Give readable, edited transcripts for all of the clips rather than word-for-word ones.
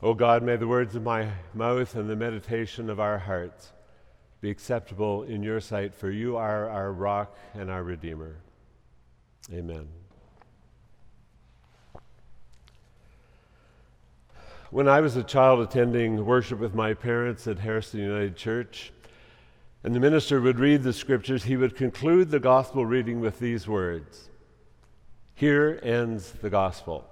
O God, may the words of my mouth and the meditation of our hearts be acceptable in your sight, for you are our rock and our Redeemer. Amen. When I was a child attending worship with my parents at Harrison United Church, and the minister would read the scriptures, he would conclude the gospel reading with these words: "Here ends the gospel."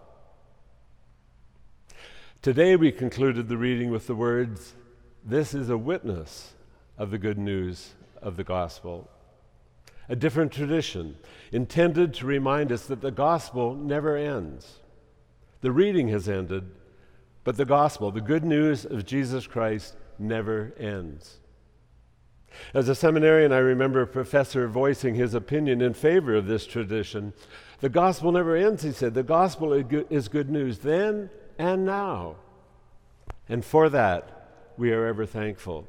Today we concluded the reading with the words, "This is a witness of the good news of the gospel." A different tradition intended to remind us that the gospel never ends. The reading has ended, but the gospel, the good news of Jesus Christ, never ends. As a seminarian, I remember a professor voicing his opinion in favor of this tradition. The gospel never ends, he said. The gospel is good news then and now. And for that, we are ever thankful.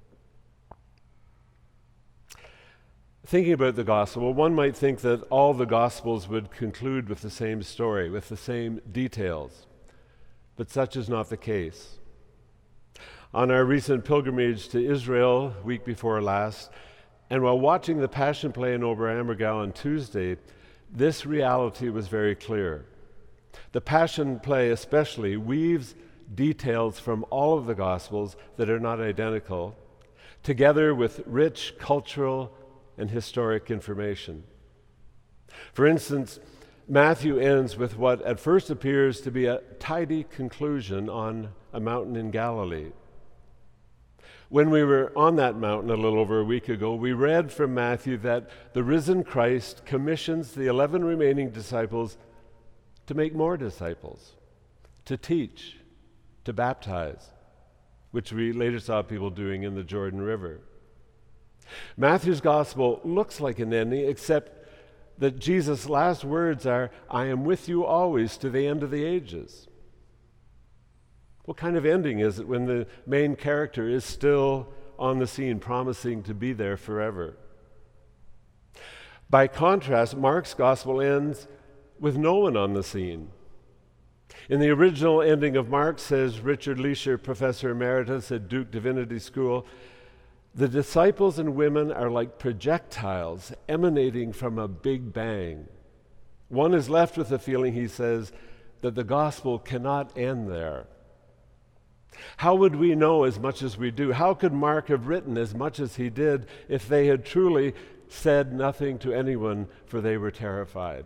Thinking about the gospel, one might think that all the gospels would conclude with the same story, with the same details. But such is not the case. On our recent pilgrimage to Israel, week before last, and while watching the Passion Play in Oberammergau on Tuesday, this reality was very clear. The Passion Play especially weaves details from all of the Gospels that are not identical, together with rich cultural and historic information. For instance, Matthew ends with what at first appears to be a tidy conclusion on a mountain in Galilee. When we were on that mountain a little over a week ago, we read from Matthew that the risen Christ commissions the 11 remaining disciples to make more disciples, to teach, to baptize, which we later saw people doing in the Jordan River. Matthew's gospel looks like an ending, except that Jesus' last words are, "I am with you always to the end of the ages." What kind of ending is it when the main character is still on the scene, promising to be there forever? By contrast, Mark's gospel ends with no one on the scene. In the original ending of Mark, says Richard Leisher, professor emeritus at Duke Divinity School, the disciples and women are like projectiles emanating from a big bang. One is left with the feeling, he says, that the gospel cannot end there. How would we know as much as we do? How could Mark have written as much as he did if they had truly said nothing to anyone, for they were terrified?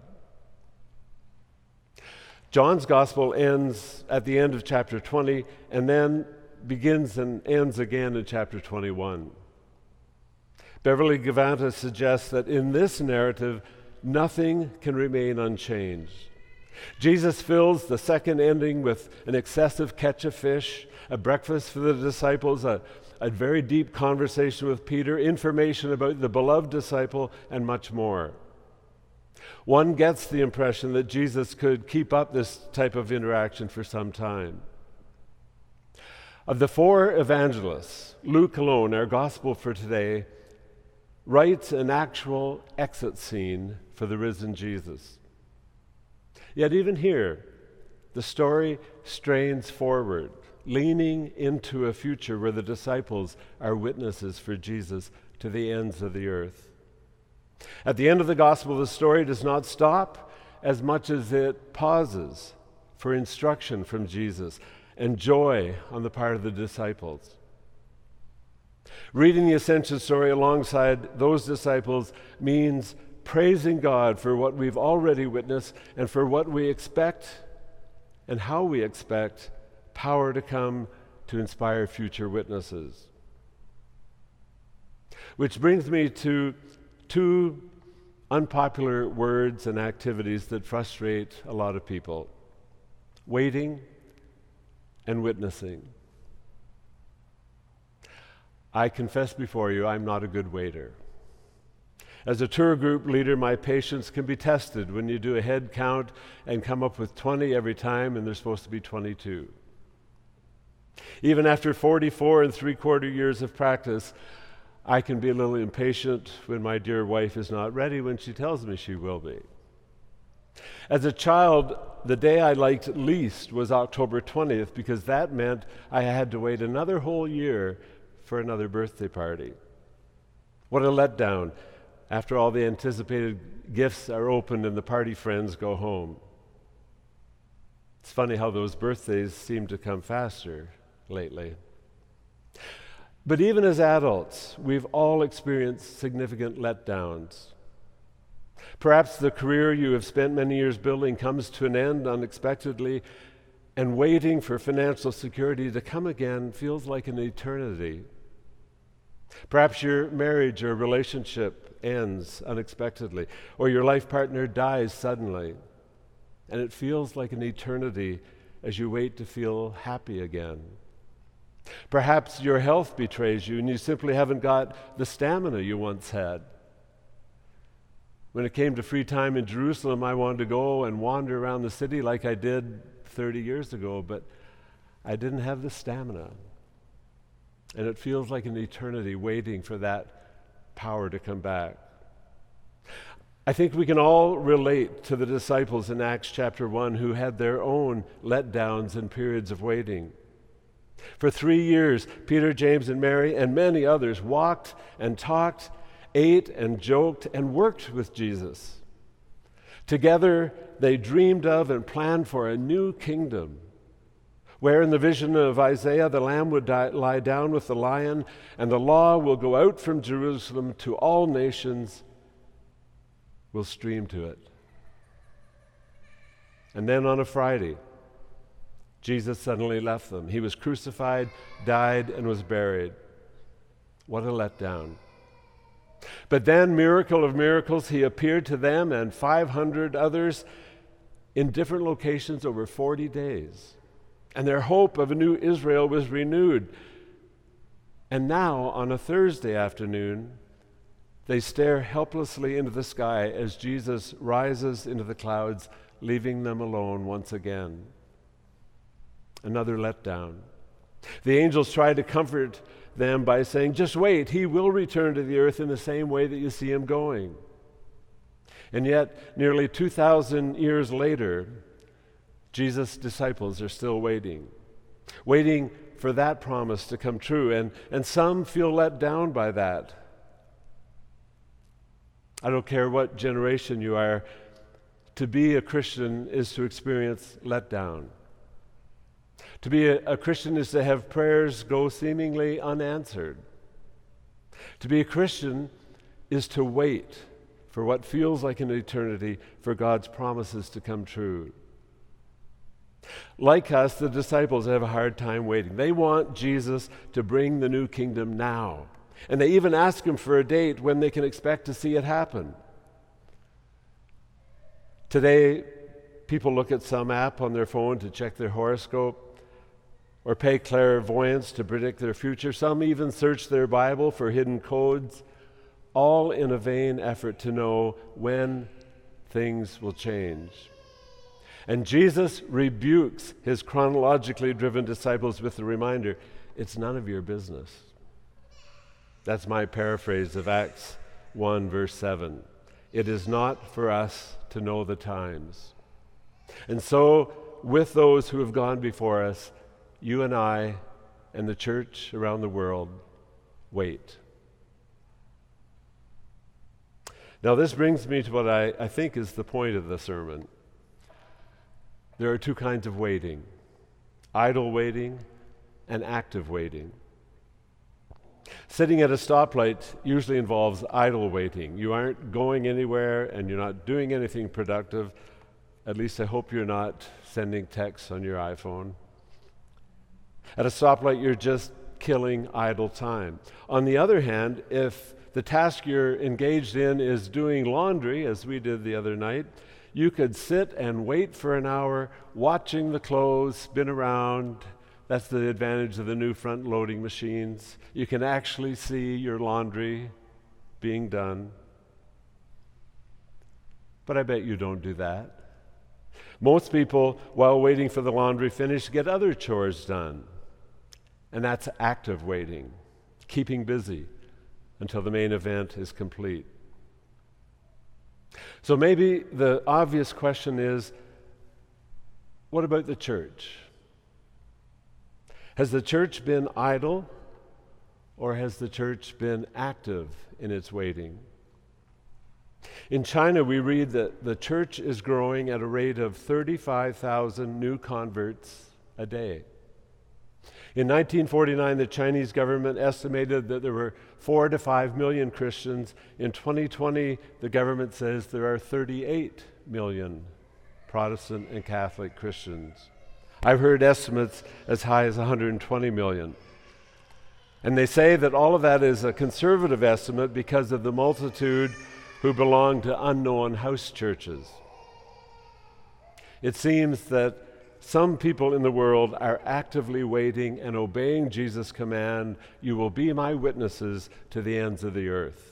John's gospel ends at the end of chapter 20 and then begins and ends again in chapter 21. Beverly Gavanta suggests that in this narrative, nothing can remain unchanged. Jesus fills the second ending with an excessive catch of fish, a breakfast for the disciples, a very deep conversation with Peter, information about the beloved disciple, and much more. One gets the impression that Jesus could keep up this type of interaction for some time. Of the four evangelists, Luke alone, our gospel for today, writes an actual exit scene for the risen Jesus. Yet even here, the story strains forward, leaning into a future where the disciples are witnesses for Jesus to the ends of the earth. At the end of the gospel, the story does not stop as much as it pauses for instruction from Jesus and joy on the part of the disciples. Reading the ascension story alongside those disciples means praising God for what we've already witnessed and for what we expect and how we expect power to come to inspire future witnesses. Which brings me to two unpopular words and activities that frustrate a lot of people: waiting and witnessing. I confess before you, I'm not a good waiter. As a tour group leader, my patience can be tested when you do a head count and come up with 20 every time, and there's supposed to be 22. Even after 44 3/4 years of practice, I can be a little impatient when my dear wife is not ready when she tells me she will be. As a child, the day I liked least was October 20th because that meant I had to wait another whole year for another birthday party. What a letdown after all the anticipated gifts are opened and the party friends go home. It's funny how those birthdays seem to come faster lately. But even as adults, we've all experienced significant letdowns. Perhaps the career you have spent many years building comes to an end unexpectedly, and waiting for financial security to come again feels like an eternity. Perhaps your marriage or relationship ends unexpectedly, or your life partner dies suddenly, and it feels like an eternity as you wait to feel happy again. Perhaps your health betrays you and you simply haven't got the stamina you once had. When it came to free time in Jerusalem, I wanted to go and wander around the city like I did 30 years ago, but I didn't have the stamina. And it feels like an eternity waiting for that power to come back. I think we can all relate to the disciples in Acts chapter 1 who had their own letdowns and periods of waiting. For 3 years, Peter, James, and Mary, and many others walked and talked, ate and joked, and worked with Jesus. Together, they dreamed of and planned for a new kingdom, where in the vision of Isaiah, the lamb would lie down with the lion, and the law will go out from Jerusalem to all nations, will stream to it. And then on a Friday, Jesus suddenly left them. He was crucified, died, and was buried. What a letdown. But then, miracle of miracles, he appeared to them and 500 others in different locations over 40 days. And their hope of a new Israel was renewed. And now, on a Thursday afternoon, they stare helplessly into the sky as Jesus rises into the clouds, leaving them alone once again. Another letdown. The angels try to comfort them by saying, just wait, he will return to the earth in the same way that you see him going. And yet, nearly 2,000 years later, Jesus' disciples are still waiting for that promise to come true, and some feel let down by that. I don't care what generation you are, to be a Christian is to experience letdown. To be a Christian is to have prayers go seemingly unanswered. To be a Christian is to wait for what feels like an eternity for God's promises to come true. Like us, the disciples have a hard time waiting. They want Jesus to bring the new kingdom now. And they even ask him for a date when they can expect to see it happen. Today, people look at some app on their phone to check their horoscope, or pay clairvoyance to predict their future. Some even search their Bible for hidden codes, all in a vain effort to know when things will change. And Jesus rebukes his chronologically driven disciples with the reminder, it's none of your business. That's my paraphrase of Acts 1, verse 7. It is not for us to know the times. And so, with those who have gone before us, you and I and the church around the world wait. Now, this brings me to what I think is the point of the sermon. There are two kinds of waiting: idle waiting and active waiting. Sitting at a stoplight usually involves idle waiting. You aren't going anywhere and you're not doing anything productive. At least I hope you're not sending texts on your iPhone. At a stoplight, you're just killing idle time. On the other hand, if the task you're engaged in is doing laundry, as we did the other night, you could sit and wait for an hour watching the clothes spin around. That's the advantage of the new front-loading machines. You can actually see your laundry being done. But I bet you don't do that. Most people, while waiting for the laundry finish, get other chores done. And that's active waiting, keeping busy until the main event is complete. So maybe the obvious question is, what about the church? Has the church been idle, or has the church been active in its waiting? In China, we read that the church is growing at a rate of 35,000 new converts a day. In 1949, the Chinese government estimated that there were 4 to 5 million Christians. In 2020, the government says there are 38 million Protestant and Catholic Christians. I've heard estimates as high as 120 million. And they say that all of that is a conservative estimate because of the multitude who belong to unknown house churches. It seems that some people in the world are actively waiting and obeying Jesus' command, "You will be my witnesses to the ends of the earth."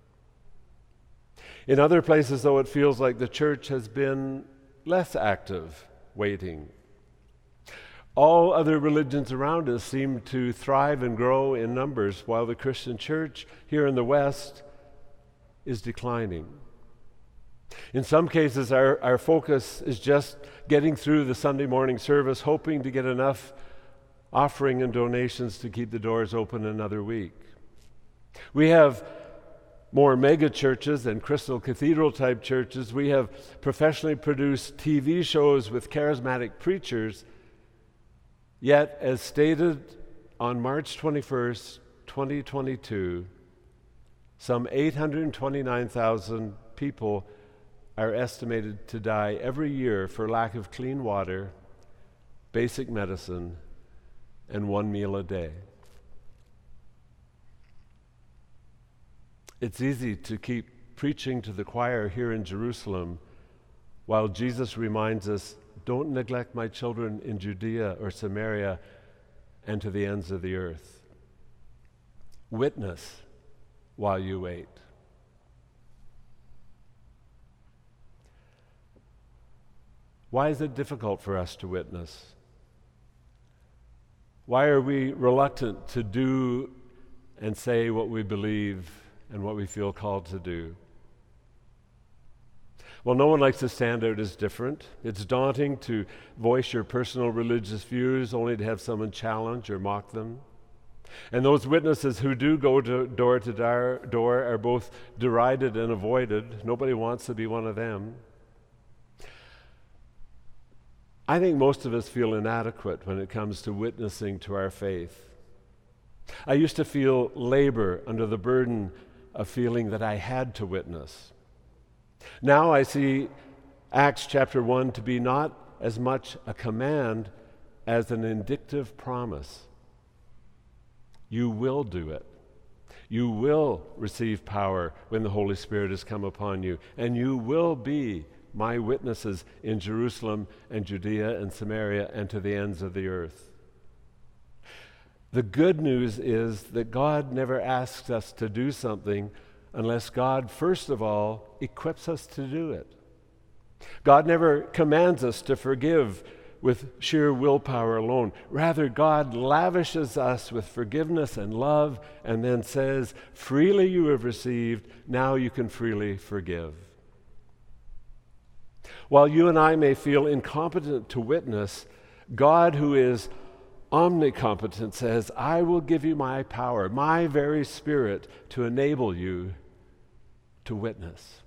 In other places, though, it feels like the church has been less active, waiting. All other religions around us seem to thrive and grow in numbers, while the Christian church here in the West is declining. In some cases, our focus is just getting through the Sunday morning service, hoping to get enough offering and donations to keep the doors open another week. We have more mega churches and Crystal Cathedral type churches. We have professionally produced TV shows with charismatic preachers. Yet, as stated on March 21st, 2022, some 829,000 people are estimated to die every year for lack of clean water, basic medicine, and one meal a day. It's easy to keep preaching to the choir here in Jerusalem while Jesus reminds us, "Don't neglect my children in Judea or Samaria and to the ends of the earth." Witness while you wait. Why is it difficult for us to witness? Why are we reluctant to do and say what we believe and what we feel called to do? Well, no one likes to stand out as different. It's daunting to voice your personal religious views only to have someone challenge or mock them. And those witnesses who do go door to door are both derided and avoided. Nobody wants to be one of them. I think most of us feel inadequate when it comes to witnessing to our faith. I used to feel labor under the burden of feeling that I had to witness. Now I see Acts chapter 1 to be not as much a command as an indicative promise. You will do it. You will receive power when the Holy Spirit has come upon you, and you will be my witnesses in Jerusalem and Judea and Samaria and to the ends of the earth. The good news is that God never asks us to do something unless God, first of all, equips us to do it. God never commands us to forgive with sheer willpower alone. Rather, God lavishes us with forgiveness and love and then says, "Freely you have received, now you can freely forgive." While you and I may feel incompetent to witness, God, who is omnicompetent, says, "I will give you my power, my very Spirit, to enable you to witness."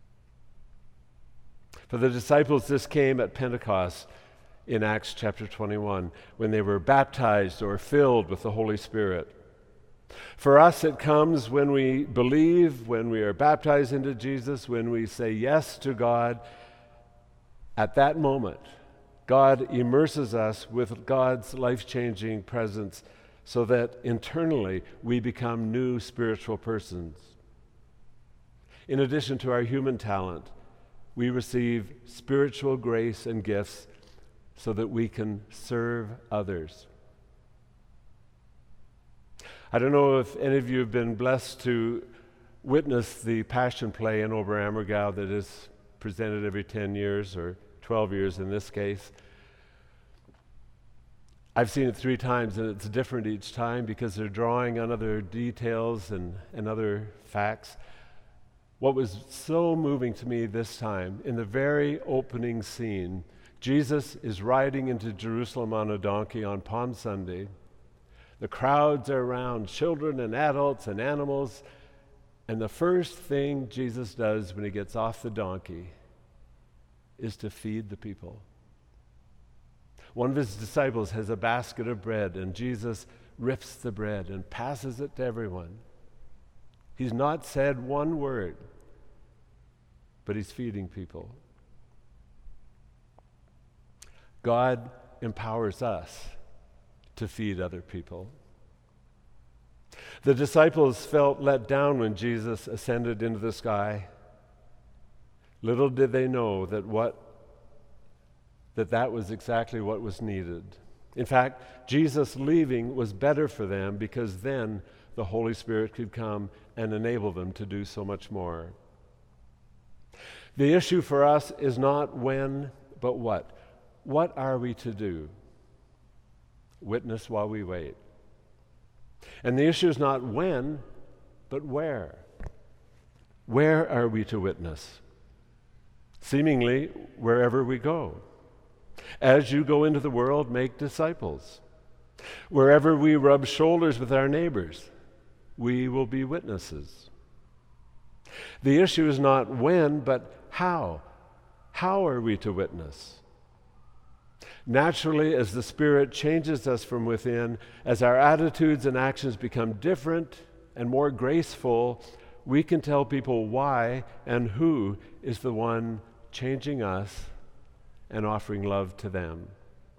For the disciples, this came at Pentecost in Acts chapter 21, when they were baptized or filled with the Holy Spirit. For us, it comes when we believe, when we are baptized into Jesus, when we say yes to God. At that moment, God immerses us with God's life-changing presence so that internally we become new spiritual persons. In addition to our human talent, we receive spiritual grace and gifts so that we can serve others. I don't know if any of you have been blessed to witness the Passion Play in Oberammergau that is presented every 10 years or 12 years in this case. I've seen it 3 times, and it's different each time because they're drawing on other details and other facts. What was so moving to me this time, in the very opening scene, Jesus is riding into Jerusalem on a donkey on Palm Sunday. The crowds are around, children and adults and animals, and the first thing Jesus does when he gets off the donkey is to feed the people. One of his disciples has a basket of bread, and Jesus rips the bread and passes it to everyone. He's not said one word, but he's feeding people. God empowers us to feed other people. The disciples felt let down when Jesus ascended into the sky. Little did they know that was exactly what was needed. In fact, Jesus leaving was better for them, because then the Holy Spirit could come and enable them to do so much more. The issue for us is not when, but what. What are we to do? Witness while we wait. And the issue is not when, but where. Where are we to witness? Seemingly, wherever we go. As you go into the world, make disciples. Wherever we rub shoulders with our neighbors, we will be witnesses. The issue is not when, but how. How are we to witness? Naturally, as the Spirit changes us from within, as our attitudes and actions become different and more graceful, we can tell people why and who is the one changing us and offering love to them.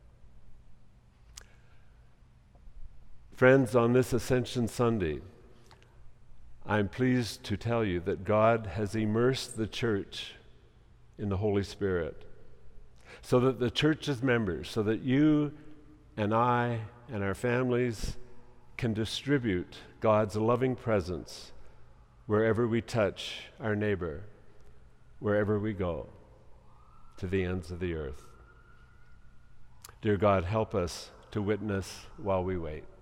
Friends, on this Ascension Sunday, I'm pleased to tell you that God has immersed the church in the Holy Spirit, so that the church's members, so that you and I and our families can distribute God's loving presence wherever we touch our neighbor, wherever we go, to the ends of the earth. Dear God, help us to witness while we wait.